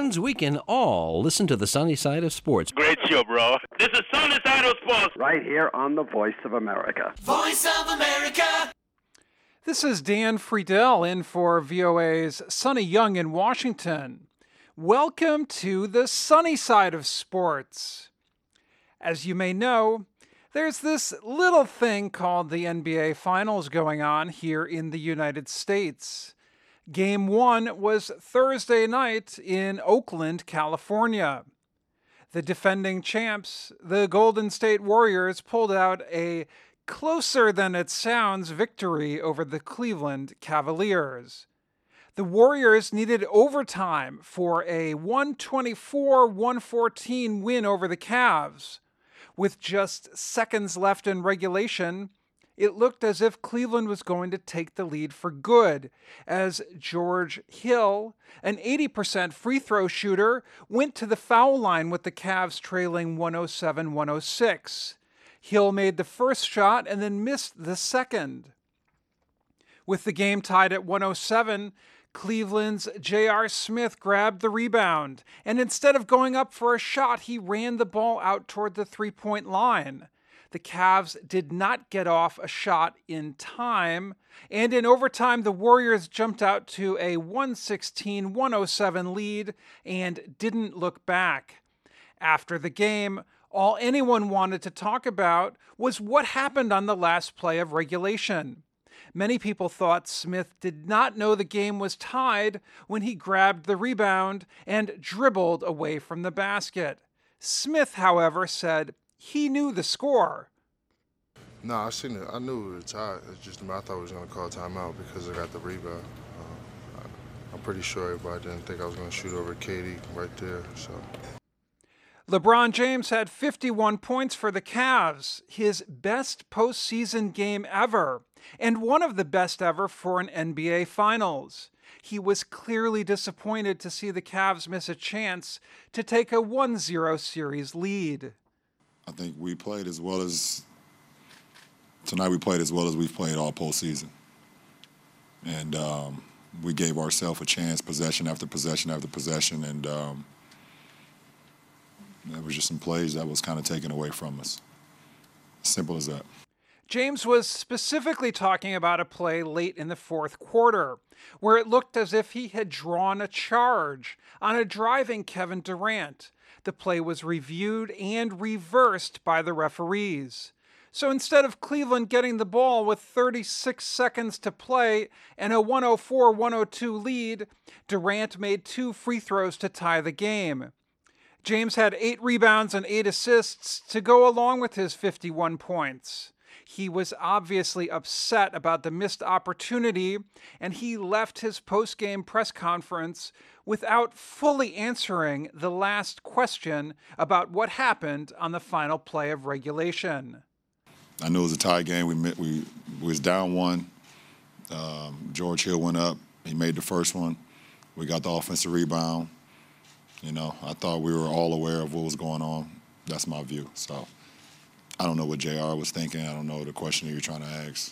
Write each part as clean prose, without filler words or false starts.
means we can all listen to the sunny side of sports. Great show, bro. This is Sunny Side of Sports. Right here on the Voice of America. Voice of America. This is Dan Friedel in for VOA's Sonny Young in Washington. Welcome to the sunny side of sports. As you may know, there's this little thing called the NBA Finals going on here in the United States. Game 1 was Thursday night in Oakland, California. The defending champs, the Golden State Warriors, pulled out a closer than it sounds victory over the Cleveland Cavaliers. The Warriors needed overtime for a 124-114 win over the Cavs. With just seconds left in regulation, it looked as if Cleveland was going to take the lead for good, as George Hill, an 80% free throw shooter, went to the foul line with the Cavs trailing 107-106. Hill made the first shot and then missed the second. With the game tied at 107, Cleveland's J.R. Smith grabbed the rebound, and instead of going up for a shot, he ran the ball out toward the three-point line. The Cavs did not get off a shot in time, and in overtime, the Warriors jumped out to a 116-107 lead and didn't look back. After the game, all anyone wanted to talk about was what happened on the last play of regulation. Many people thought Smith did not know the game was tied when he grabbed the rebound and dribbled away from the basket. Smith, however, said he knew the score. No, I seen it. I knew it was tied. It's just I thought I was going to call timeout because I got the rebound. I'm pretty sure everybody didn't think I was going to shoot over KD right there. So. LeBron James had 51 points for the Cavs, his best postseason game ever, and one of the best ever for an NBA Finals. He was clearly disappointed to see the Cavs miss a chance to take a 1-0 series lead. I think we played as well as tonight. We played as well as we've played all postseason, and we gave ourselves a chance, possession after possession after possession, and there was just some plays that was kind of taken away from us. Simple as that. James was specifically talking about a play late in the fourth quarter, where it looked as if he had drawn a charge on a driving Kevin Durant. The play was reviewed and reversed by the referees. So instead of Cleveland getting the ball with 36 seconds to play and a 104-102 lead, Durant made 2 free throws to tie the game. James had 8 rebounds and 8 assists to go along with his 51 points. He was obviously upset about the missed opportunity, and he left his post-game press conference without fully answering the last question about what happened on the final play of regulation. I knew it was a tie game. We was down 1. George Hill went up. He made the first one. We got the offensive rebound. You know, I thought we were all aware of what was going on. That's my view. So I don't know what JR was thinking. I don't know the question you're trying to ask.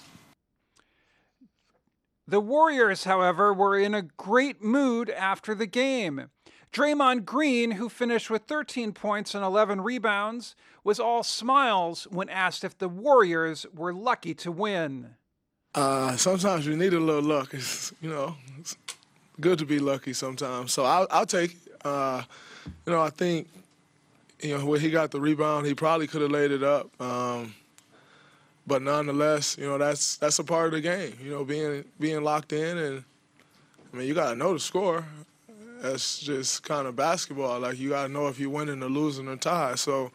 The Warriors, however, were in a great mood after the game. Draymond Green, who finished with 13 points and 11 rebounds, was all smiles when asked if the Warriors were lucky to win. Sometimes you need a little luck. It's good to be lucky sometimes. So I'll take it. I think, when he got the rebound, he probably could have laid it up. But nonetheless, that's a part of the game, being locked in. And, you got to know the score. That's just kind of basketball. Like, you got to know if you're winning or losing or tied. So,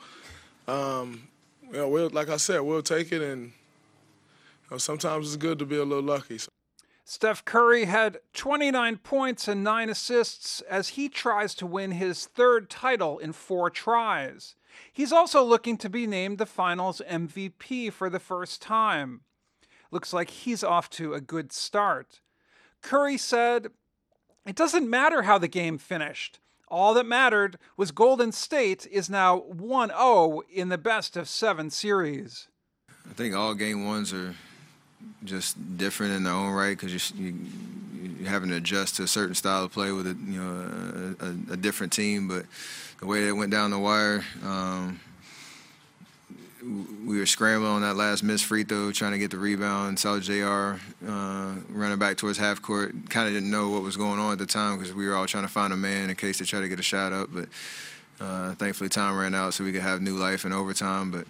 like I said, we'll take it. And sometimes it's good to be a little lucky. Steph Curry had 29 points and 9 assists as he tries to win his 3rd title in 4 tries. He's also looking to be named the Finals MVP for the first time. Looks like he's off to a good start. Curry said, "It doesn't matter how the game finished. All that mattered was Golden State is now 1-0 in the best of 7 series." I think all game ones are just different in their own right because having to adjust to a certain style of play with a different team. But the way it went down the wire, we were scrambling on that last missed free throw, trying to get the rebound. Saw JR running back towards half court. Kind of didn't know what was going on at the time because we were all trying to find a man in case they try to get a shot up. But thankfully time ran out so we could have new life in overtime. But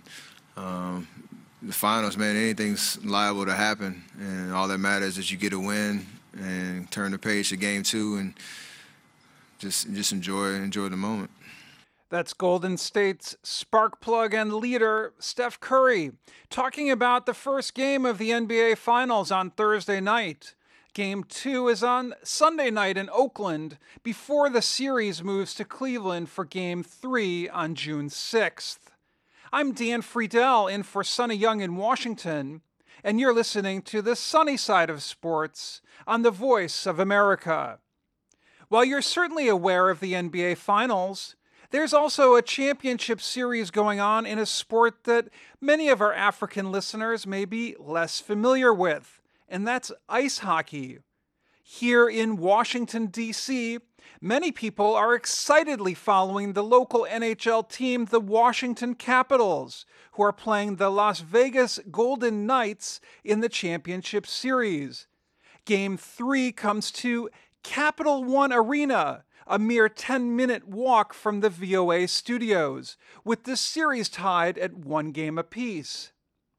the finals, man, anything's liable to happen. And all that matters is you get a win and turn the page to game 2 and just enjoy the moment. That's Golden State's spark plug and leader, Steph Curry, talking about the first game of the NBA Finals on Thursday night. Game 2 is on Sunday night in Oakland before the series moves to Cleveland for Game 3 on June 6th. I'm Dan Friedel in for Sonny Young in Washington, and you're listening to the sunny side of sports on the Voice of America. While you're certainly aware of the NBA Finals, there's also a championship series going on in a sport that many of our African listeners may be less familiar with, and that's ice hockey. Here in Washington, D.C., many people are excitedly following the local NHL team, the Washington Capitals, who are playing the Las Vegas Golden Knights in the championship series. Game 3 comes to Capital One Arena, a mere 10-minute walk from the VOA studios, with the series tied at 1 game apiece.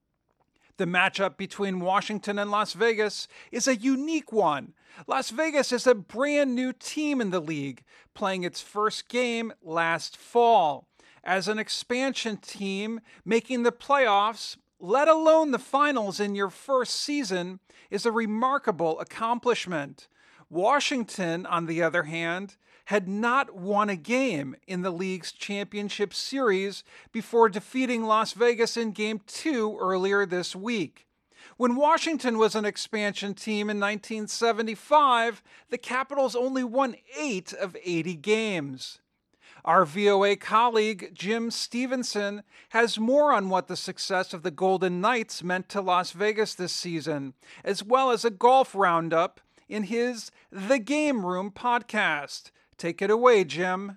The matchup between Washington and Las Vegas is a unique one. Las Vegas is a brand new team in the league, playing its first game last fall. As an expansion team, making the playoffs, let alone the finals in your first season, is a remarkable accomplishment. Washington, on the other hand, had not won a game in the league's championship series before defeating Las Vegas in Game 2 earlier this week. When Washington was an expansion team in 1975, the Capitals only won 8 of 80 games. Our VOA colleague, Jim Stevenson, has more on what the success of the Golden Knights meant to Las Vegas this season, as well as a golf roundup in his The Game Room podcast. Take it away, Jim.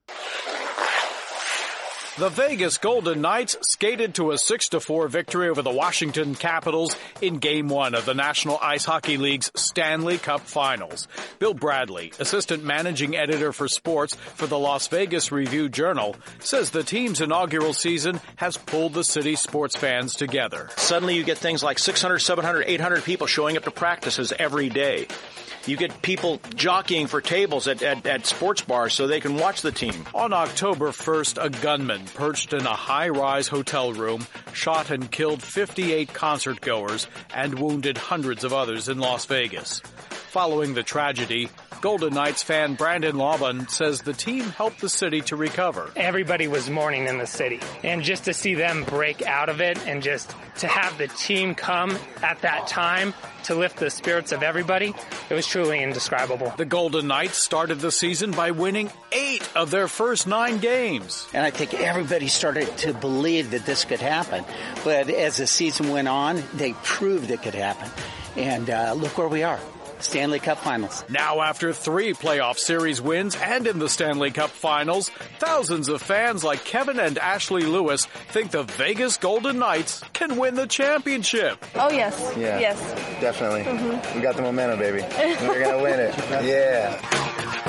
The Vegas Golden Knights skated to a 6-4 victory over the Washington Capitals in Game 1 of the National Ice Hockey League's Stanley Cup Finals. Bill Bradley, assistant managing editor for sports for the Las Vegas Review-Journal, says the team's inaugural season has pulled the city's sports fans together. Suddenly you get things like 600, 700, 800 people showing up to practices every day. You get people jockeying for tables at sports bars so they can watch the team. On October 1st, a gunman perched in a high-rise hotel room shot and killed 58 concertgoers and wounded hundreds of others in Las Vegas. Following the tragedy, Golden Knights fan Brandon Laubin says the team helped the city to recover. Everybody was mourning in the city, and just to see them break out of it and just to have the team come at that time to lift the spirits of everybody, it was truly indescribable. The Golden Knights started the season by winning 8 of their first 9 games. And I think everybody started to believe that this could happen. But as the season went on, they proved it could happen. And look where we are. Stanley Cup Finals. Now after 3 playoff series wins and in the Stanley Cup Finals, thousands of fans like Kevin and Ashley Lewis think the Vegas Golden Knights can win the championship. Oh, yes. Yeah. Yes. Definitely. Mm-hmm. We got the momentum, baby. We're going to win it. Yeah.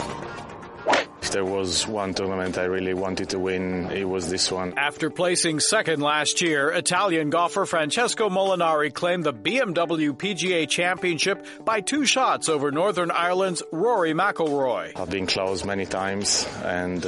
There was one tournament I really wanted to win. It was this one. After placing second last year, Italian golfer Francesco Molinari claimed the BMW PGA Championship by 2 shots over Northern Ireland's Rory McIlroy. I've been close many times, and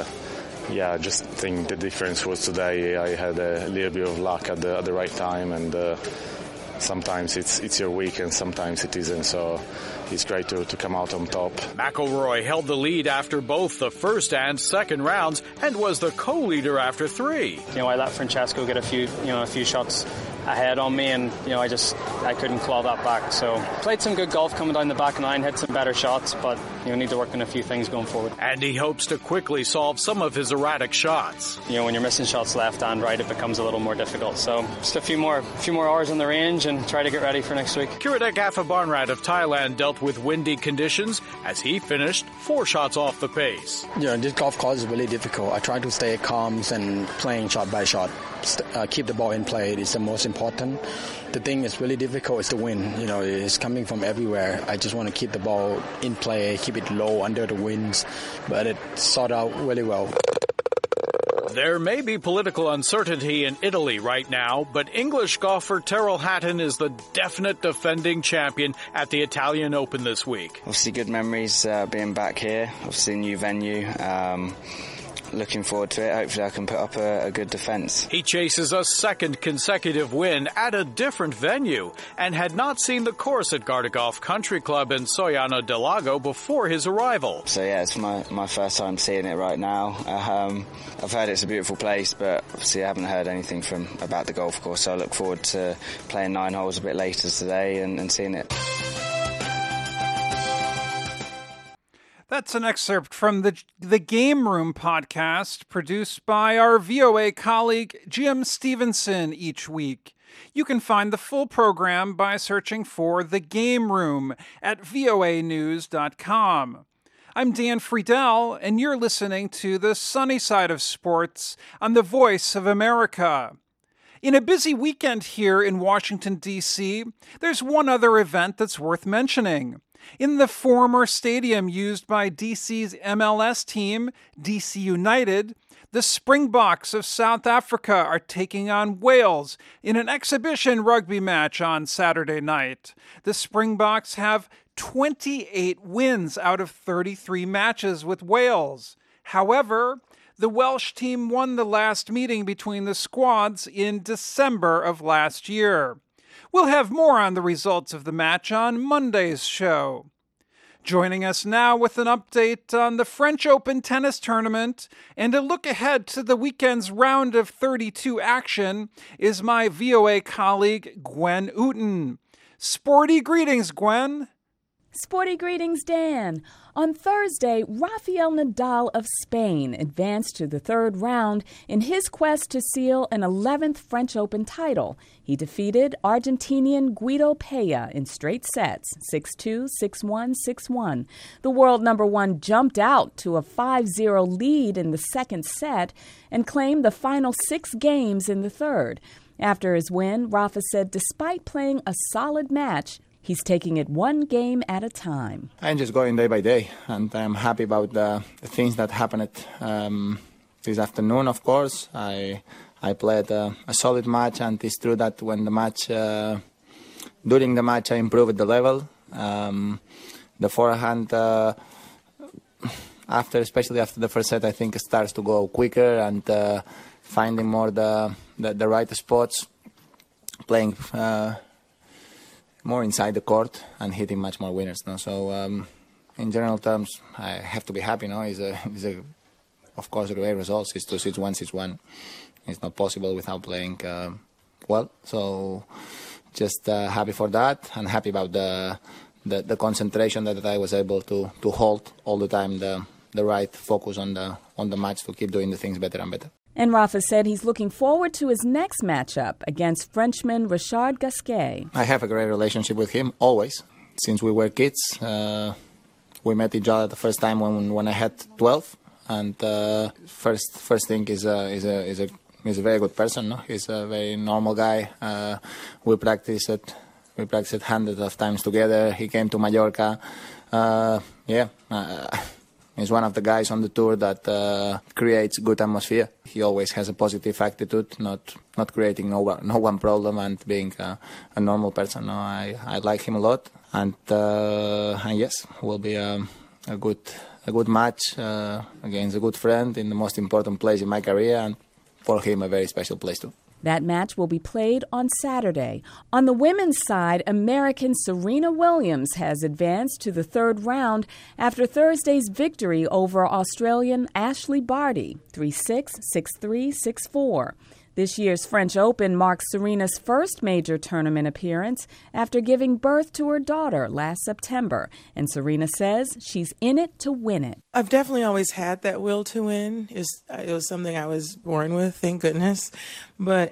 I just think the difference was today I had a little bit of luck at the right time, and sometimes it's your week and sometimes it isn't, so it's great to come out on top. McIlroy held the lead after both the first and second rounds and was the co-leader after 3. I let Francesco get a few shots ahead on me, and I couldn't claw that back. So played some good golf coming down the back nine, hit some better shots, but need to work on a few things going forward. And he hopes to quickly solve some of his erratic shots. When you're missing shots left and right, it becomes a little more difficult. So just a few more hours on the range and try to get ready for next week. Kiradech Aphibarnrat of Thailand dealt with windy conditions as he finished 4 shots off the pace. This golf course is really difficult. I try to stay calm and playing shot by shot. Keep the ball in play is the most important. The thing is really difficult is the wind. It's coming from everywhere. I just want to keep the ball in play, keep it low under the winds, but it sorted out really well. There may be political uncertainty in Italy right now, but English golfer Tyrrell Hatton is the definite defending champion at the Italian Open this week. Obviously good memories being back here, obviously new venue. Looking forward to it. Hopefully I can put up a good defence. He chases a second consecutive win at a different venue and had not seen the course at Garda Golf Country Club in Soiana del Lago before his arrival. So yeah, it's my first time seeing it right now. I've heard it's a beautiful place, but obviously I haven't heard anything about the golf course, so I look forward to playing 9 holes a bit later today and seeing it. That's an excerpt from the Game Room podcast produced by our VOA colleague Jim Stevenson each week. You can find the full program by searching for The Game Room at voanews.com. I'm Dan Friedel, and you're listening to the sunny side of sports on the Voice of America. In a busy weekend here in Washington, D.C., there's one other event that's worth mentioning. In the former stadium used by DC's MLS team, DC United, the Springboks of South Africa are taking on Wales in an exhibition rugby match on Saturday night. The Springboks have 28 wins out of 33 matches with Wales. However, the Welsh team won the last meeting between the squads in December of last year. We'll have more on the results of the match on Monday's show. Joining us now with an update on the French Open tennis tournament and a look ahead to the weekend's round of 32 action is my VOA colleague Gwen Ooten. Sporty greetings, Gwen. Sporty greetings, Dan. On Thursday, Rafael Nadal of Spain advanced to the third round in his quest to seal an 11th French Open title. He defeated Argentinian Guido Pella in straight sets, 6-2, 6-1, 6-1. The world number 1 jumped out to a 5-0 lead in the second set and claimed the final 6 games in the third. After his win, Rafa said despite playing a solid match, he's taking it one game at a time. I'm just going day by day, and I'm happy about the things that happened this afternoon, of course. I played a solid match, and it's true that when during the match, I improved the level. The forehand, especially after the first set, I think it starts to go quicker and finding more the right spots, playing more inside the court and hitting much more winners. No? So in general terms, I have to be happy. No, it's of course a great result. 6-2, 6-1, 6-1. It's not possible without playing well. So just happy for that and happy about the concentration that I was able to hold all the time. The right focus on the match to keep doing the things better and better. And Rafa said he's looking forward to his next matchup against Frenchman Richard Gasquet. I have a great relationship with him, always. Since we were kids, we met each other the first time when I had 12. And first thing is a very good person. No? He's a very normal guy. We practiced hundreds of times together. He came to Mallorca. He's one of the guys on the tour that creates good atmosphere. He always has a positive attitude, not creating no one problem, and being a normal person. No, I like him a lot, and yes, will be a good match against a good friend in the most important place in my career, and for him a very special place too. That match will be played on Saturday. On the women's side, American Serena Williams has advanced to the third round after Thursday's victory over Australian Ashley Barty, 3-6, 6-3, 6-4. This year's French Open marks Serena's first major tournament appearance after giving birth to her daughter last September, and Serena says she's in it to win it. I've definitely always had that will to win. It was something I was born with, thank goodness. But,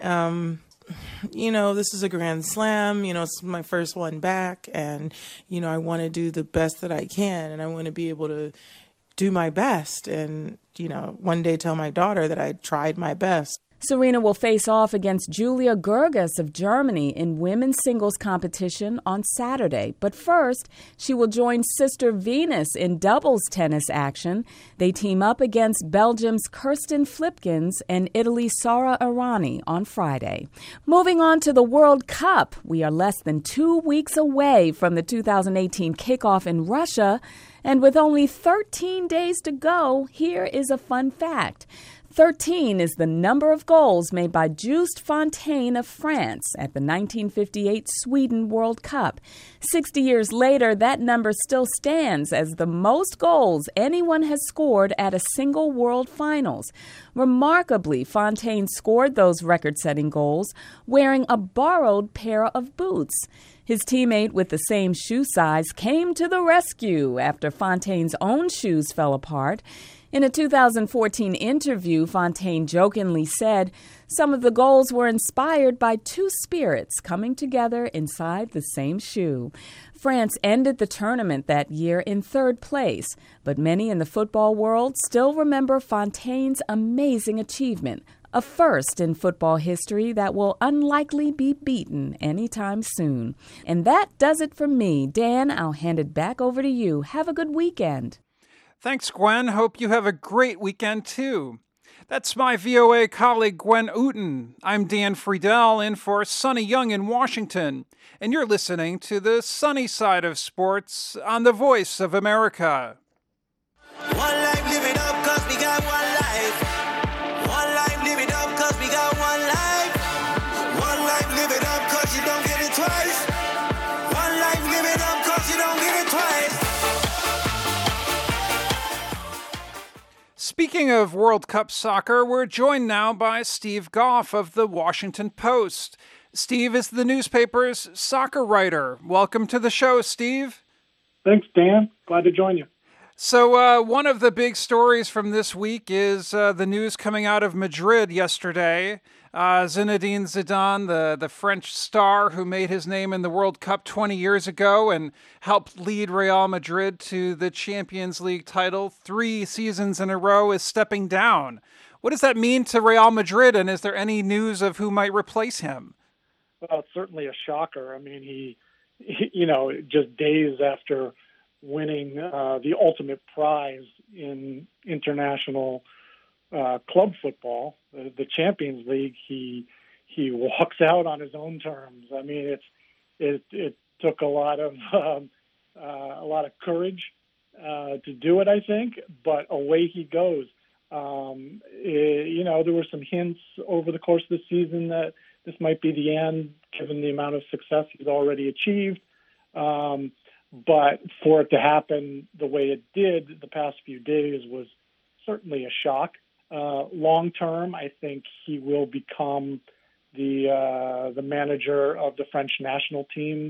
this is a Grand Slam. It's my first one back, and, I want to do the best that I can, and I want to be able to do my best and, one day tell my daughter that I tried my best. Serena will face off against Julia Gerges of Germany in women's singles competition on Saturday. But first, she will join sister Venus in doubles tennis action. They team up against Belgium's Kirsten Flipkens and Italy's Sara Errani on Friday. Moving on to the World Cup, we are less than 2 weeks away from the 2018 kickoff in Russia. And with only 13 days to go, here is a fun fact. 13 is the number of goals made by Just Fontaine of France at the 1958 Sweden World Cup. 60 years later, that number still stands as the most goals anyone has scored at a single World Finals. Remarkably, Fontaine scored those record-setting goals wearing a borrowed pair of boots. His teammate with the same shoe size came to the rescue after Fontaine's own shoes fell apart. In a 2014 interview, Fontaine jokingly said some of the goals were inspired by two spirits coming together inside the same shoe. France ended the tournament that year in third place, but many in the football world still remember Fontaine's amazing achievement, a first in football history that will unlikely be beaten anytime soon. And that does it for me. Dan, I'll hand it back over to you. Have a good weekend. Thanks, Gwen. Hope you have a great weekend, too. That's my VOA colleague, Gwen Uten. I'm Dan Friedel, in for Sonny Young in Washington. And you're listening to the sunny side of sports on the Voice of America. One life, live it up, 'cause we got one life. One life, live it up, 'cause we got one life. One life, live it up, 'cause you don't get it twice. One life, live it up, 'cause you don't get it twice. Speaking of World Cup soccer, we're joined now by Steve Goff of the Washington Post. Steve is the newspaper's soccer writer. Welcome to the show, Steve. Thanks, Dan. Glad to join you. So one of the big stories from this week is the news coming out of Madrid yesterday. Zinedine Zidane, the French star who made his name in the World Cup 20 years ago and helped lead Real Madrid to the Champions League title 3 seasons in a row, is stepping down. What does that mean to Real Madrid, and is there any news of who might replace him? Well, it's certainly a shocker. I mean, he just days after winning the ultimate prize in international club football, the Champions League, he walks out on his own terms. I mean, it took a lot of courage to do it, I think, but away he goes. There were some hints over the course of the season that this might be the end, given the amount of success he's already achieved. But for it to happen the way it did the past few days was certainly a shock. Long term, I think he will become the manager of the French national team,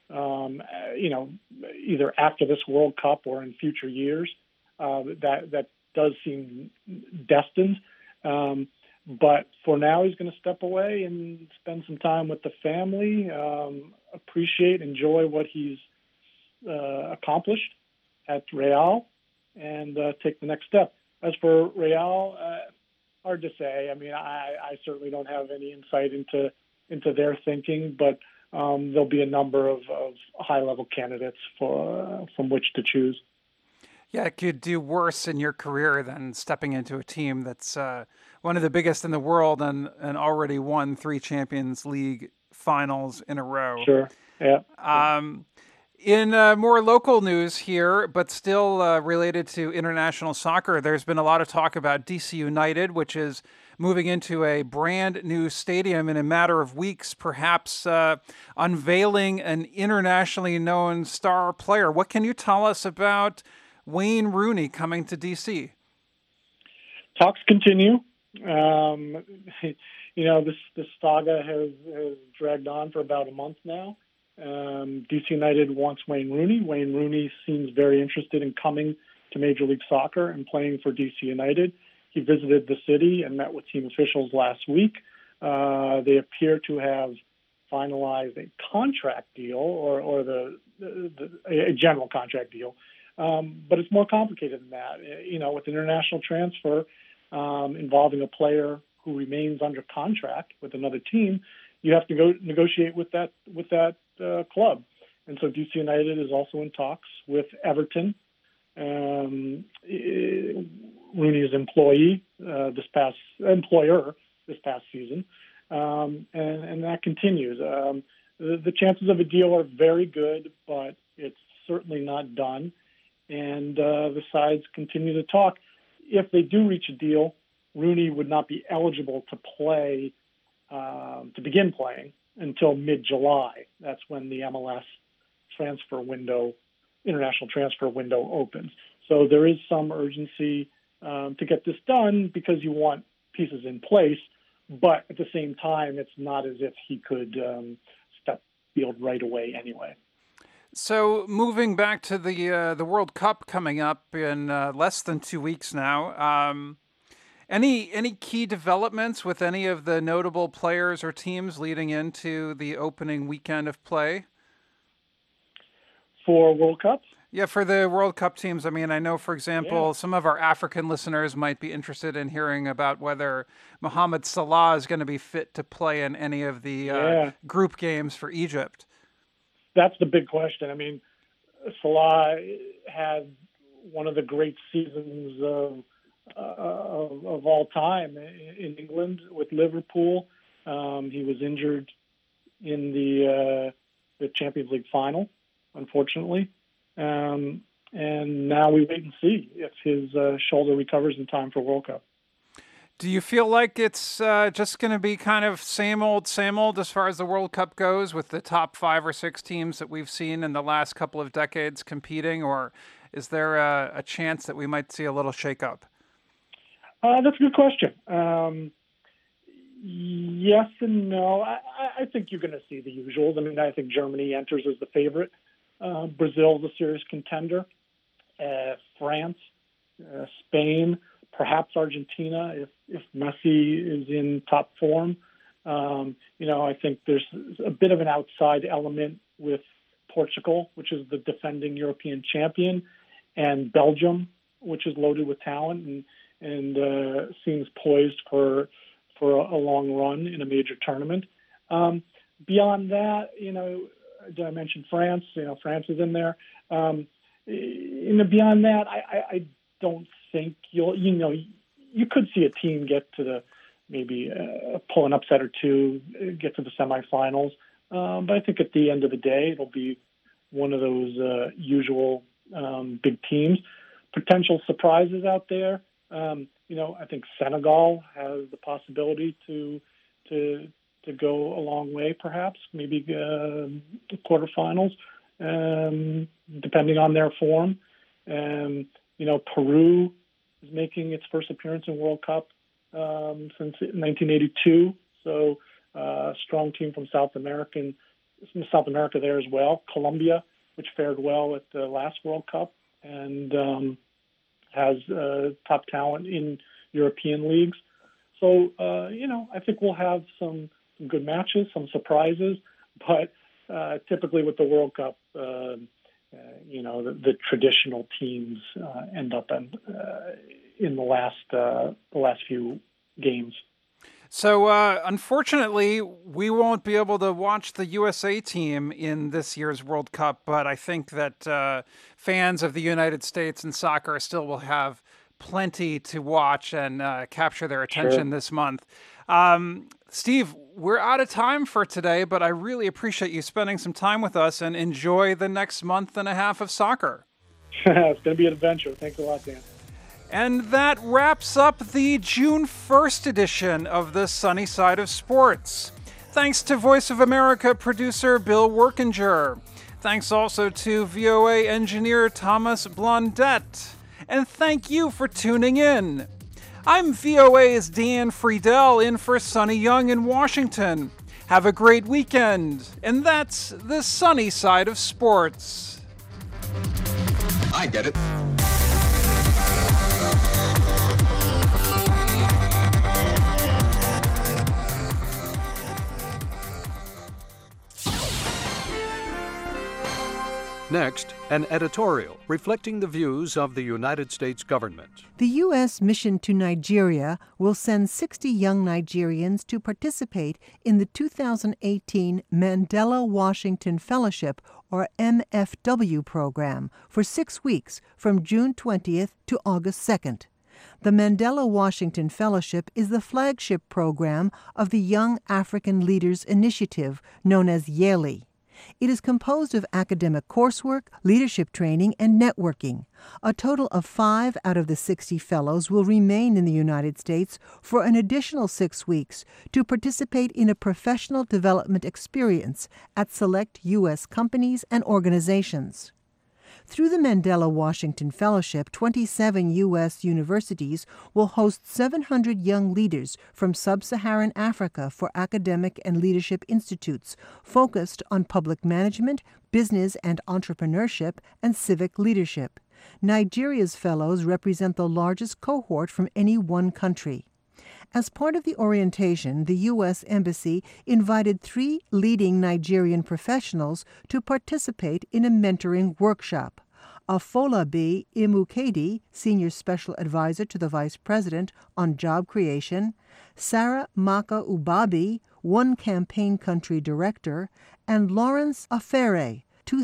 either after this World Cup or in future years. That does seem destined. But for now, he's going to step away and spend some time with the family, enjoy what he's accomplished at Real, and take the next step. As for Real, hard to say. I mean, I certainly don't have any insight into their thinking, but there'll be a number of high-level candidates from which to choose. Yeah, it could do worse in your career than stepping into a team that's one of the biggest in the world and already won 3 Champions League finals in a row. Sure, yeah. In more local news here, but still related to international soccer, there's been a lot of talk about DC United, which is moving into a brand new stadium in a matter of weeks, perhaps unveiling an internationally known star player. What can you tell us about Wayne Rooney coming to DC? Talks continue. this saga has dragged on for about a month now. DC United wants Wayne Rooney. Wayne Rooney seems very interested in coming to Major League Soccer and playing for DC United. He visited the city and met with team officials last week. They appear to have finalized a contract deal or a general contract deal. But it's more complicated than that. With international transfer involving a player who remains under contract with another team, you have to go negotiate with that club. And so DC United is also in talks with Everton, Rooney's employer this past season, and that continues. The chances of a deal are very good, but it's certainly not done. And the sides continue to talk. If they do reach a deal, Rooney would not be eligible to play, to begin playing until mid-July. That's when the MLS international transfer window opens. So there is some urgency to get this done because you want pieces in place, but at the same time, it's not as if he could step field right away anyway. So moving back to the World Cup coming up in less than 2 weeks now, any key developments with any of the notable players or teams leading into the opening weekend of play? For World Cup? Yeah, for the World Cup teams. I mean, I know, for example, some of our African listeners might be interested in hearing about whether Mohamed Salah is going to be fit to play in any of the group games for Egypt. That's the big question. I mean, Salah had one of the great seasons of all time in England with Liverpool. He was injured in the Champions League final, unfortunately. And now we wait and see if his shoulder recovers in time for World Cup. Do you feel like it's just going to be kind of same old as far as the World Cup goes with the top 5 or 6 teams that we've seen in the last couple of decades competing, or is there a chance that we might see a little shakeup? That's a good question. Yes and no. I think you're going to see the usuals. I mean, I think Germany enters as the favorite. Brazil's a serious contender. France, Spain, perhaps Argentina if Messi is in top form. I think there's a bit of an outside element with Portugal, which is the defending European champion, and Belgium, which is loaded with talent and seems poised for a long run in a major tournament. Beyond that, did I mention France? France is in there. Beyond that, I don't think you could see a team get to maybe pull an upset or two, get to the semifinals. But I think at the end of the day, it'll be one of those usual big teams. Potential surprises out there. I think Senegal has the possibility to go a long way, perhaps, maybe quarterfinals, depending on their form. Peru is making its first appearance in World Cup since 1982. So strong team from South America there as well. Colombia, which fared well at the last World Cup and has top talent in European leagues. So, I think we'll have some good matches, some surprises, but typically with the World Cup, the traditional teams end up in the last few games. So, unfortunately, we won't be able to watch the USA team in this year's World Cup, but I think that fans of the United States and soccer still will have plenty to watch and capture their attention this month. Steve, we're out of time for today, but I really appreciate you spending some time with us, and enjoy the next month and a half of soccer. It's going to be an adventure. Thanks a lot, Dan. And that wraps up the June 1st edition of the Sunny Side of Sports. Thanks to Voice of America producer Bill Workinger. Thanks also to VOA engineer Thomas Blondette. And thank you for tuning in. I'm VOA's Dan Friedel in for Sonny Young in Washington. Have a great weekend. And that's the sunny side of sports. I get it. Next, an editorial reflecting the views of the United States government. The U.S. mission to Nigeria will send 60 young Nigerians to participate in the 2018 Mandela Washington Fellowship, or MFW program, for 6 weeks from June 20th to August 2nd. The Mandela Washington Fellowship is the flagship program of the Young African Leaders Initiative, known as YALI. It is composed of academic coursework, leadership training, and networking. A total of 5 out of the 60 fellows will remain in the United States for an additional 6 weeks to participate in a professional development experience at select U.S. companies and organizations. Through the Mandela Washington Fellowship, 27 U.S. universities will host 700 young leaders from sub-Saharan Africa for academic and leadership institutes focused on public management, business and entrepreneurship, and civic leadership. Nigeria's fellows represent the largest cohort from any one country. As part of the orientation, the U.S. Embassy invited 3 leading Nigerian professionals to participate in a mentoring workshop. Afolabi Imukedi, Senior Special Advisor to the Vice President on Job Creation, Sarah Maka Ubabi, One Campaign Country Director, and Lawrence Afere,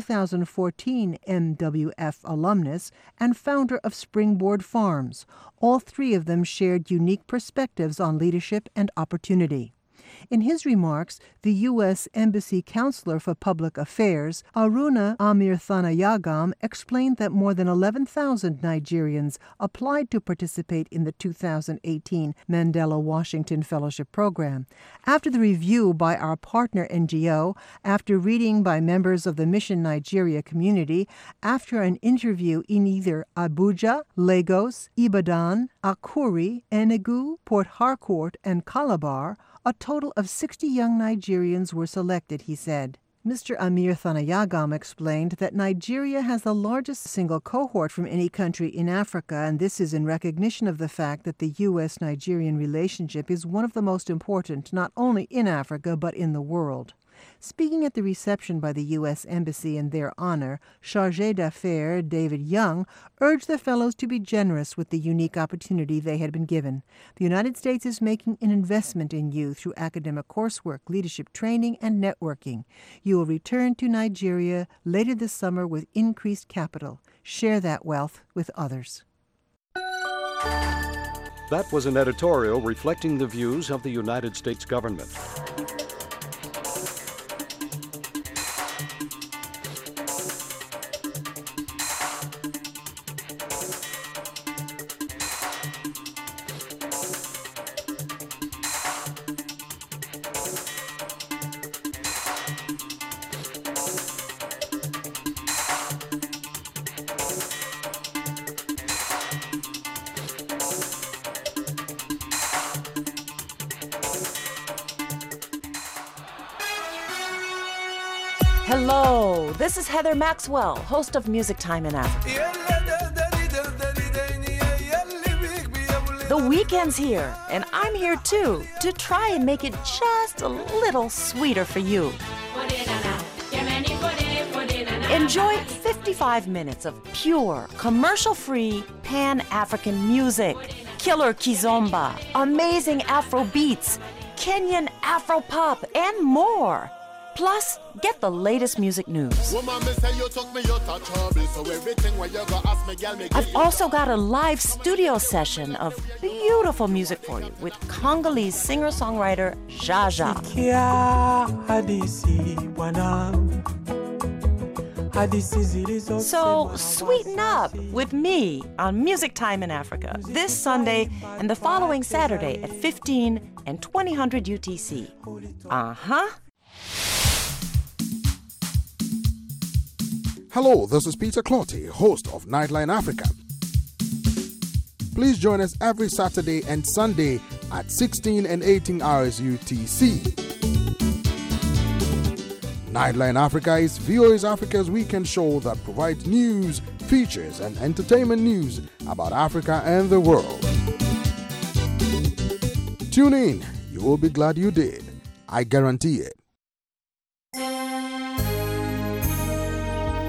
2014 MWF alumnus and founder of Springboard Farms. All 3 of them shared unique perspectives on leadership and opportunity. In his remarks, the U.S. Embassy Counselor for Public Affairs, Aruna Amirthanayagam, explained that more than 11,000 Nigerians applied to participate in the 2018 Mandela Washington Fellowship Program. After the review by our partner NGO, after reading by members of the Mission Nigeria community, after an interview in either Abuja, Lagos, Ibadan, Akure, Enugu, Port Harcourt, and Calabar, a total of 60 young Nigerians were selected, he said. Mr. Amirthanayagam explained that Nigeria has the largest single cohort from any country in Africa, and this is in recognition of the fact that the U.S.-Nigerian relationship is one of the most important not only in Africa but in the world. Speaking at the reception by the U.S. Embassy in their honor, Chargé d'Affaires David Young urged the fellows to be generous with the unique opportunity they had been given. The United States is making an investment in you through academic coursework, leadership training, and networking. You will return to Nigeria later this summer with increased capital. Share that wealth with others. That was an editorial reflecting the views of the United States government. Hello, this is Heather Maxwell, host of Music Time in Africa. The weekend's here, and I'm here too, to try and make it just a little sweeter for you. Enjoy 55 minutes of pure, commercial-free, Pan-African music, killer kizomba, amazing Afro beats, Kenyan Afro pop, and more. Plus, get the latest music news. I've also got a live studio session of beautiful music for you with Congolese singer-songwriter Jaja. So sweeten up with me on Music Time in Africa this Sunday and the following Saturday at 15 and 2000 UTC. Hello, this is Peter Clotty, host of Nightline Africa. Please join us every Saturday and Sunday at 16 and 18 hours UTC. Nightline Africa is VOA Africa's weekend show that provides news, features, and entertainment news about Africa and the world. Tune in. You will be glad you did. I guarantee it.